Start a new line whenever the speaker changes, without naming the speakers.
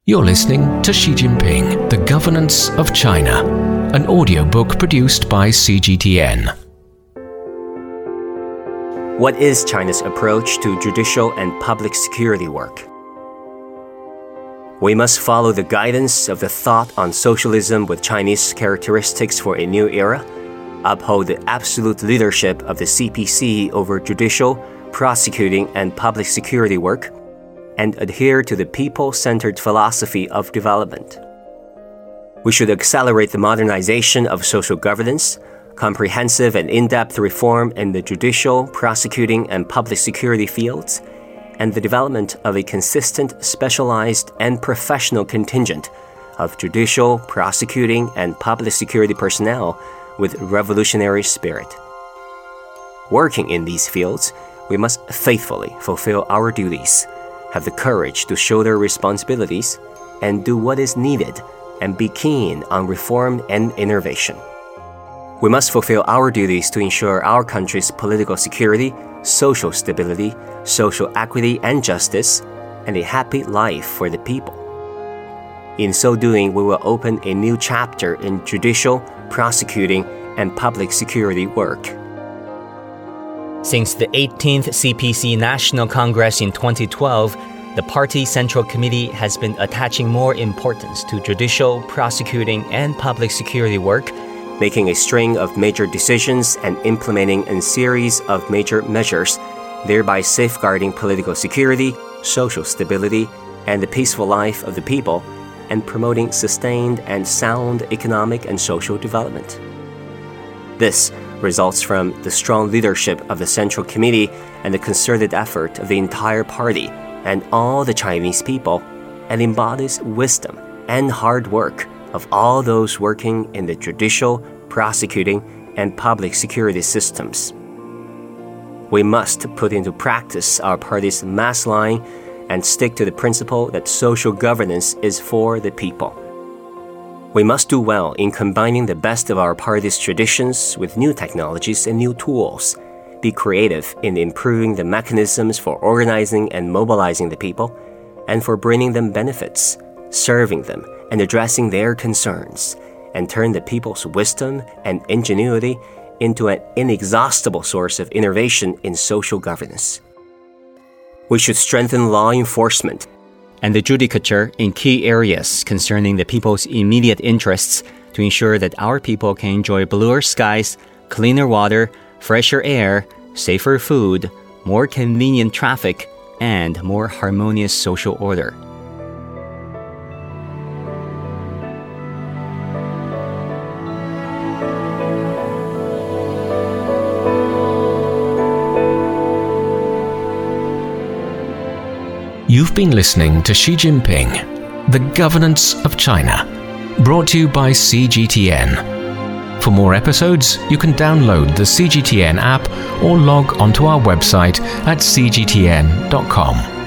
You're listening to Xi Jinping, The Governance of China, an audiobook produced by CGTN.
What is China's approach to judicial and public security work? We must follow the guidance of the thought on socialism with Chinese characteristics for a new era, uphold the absolute leadership of the CPC over judicial, prosecuting, and public security work, and adhere to the people-centered philosophy of development. We should accelerate the modernization of social governance, comprehensive and in-depth reform in the judicial, prosecuting, and public security fields, and the development of a consistent, specialized, and professional contingent of judicial, prosecuting, and public security personnel with revolutionary spirit. Working in these fields, we must faithfully fulfill our duties, have the courage to shoulder responsibilities, and do what is needed, and be keen on reform and innovation. We must fulfill our duties to ensure our country's political security, social stability, social equity and justice, and a happy life for the people. In so doing, we will open a new chapter in judicial, prosecuting, and public security work.
Since the 18th CPC National Congress in 2012, the Party Central Committee has been attaching more importance to judicial, prosecuting, and public security work,
making a string of major decisions and implementing a series of major measures, thereby safeguarding political security, social stability, and the peaceful life of the people, and promoting sustained and sound economic and social development. This results from the strong leadership of the Central Committee and the concerted effort of the entire party and all the Chinese people, and embodies wisdom and hard work of all those working in the judicial, prosecuting, and public security systems. We must put into practice our party's mass line and stick to the principle that social governance is for the people. We must do well in combining the best of our party's traditions with new technologies and new tools, be creative in improving the mechanisms for organizing and mobilizing the people, and for bringing them benefits, serving them, and addressing their concerns, and turn the people's wisdom and ingenuity into an inexhaustible source of innovation in social governance. We should strengthen law enforcement
and the judicature in key areas concerning the people's immediate interests to ensure that our people can enjoy bluer skies, cleaner water, fresher air, safer food, more convenient traffic, and more harmonious social order.
You've been listening to Xi Jinping, The Governance of China, brought to you by CGTN. For more episodes, you can download the CGTN app or log onto our website at cgtn.com.